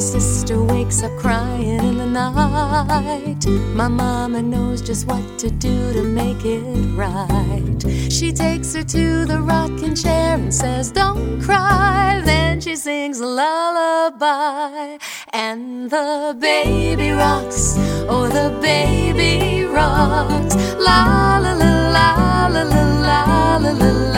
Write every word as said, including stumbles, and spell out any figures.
sister wakes up crying in the night. My mama knows just what to do to make it right. She takes her to the rocking chair and says, don't cry. Then she sings a lullaby, and the baby rocks, oh the baby rocks. La la la la la la la la la.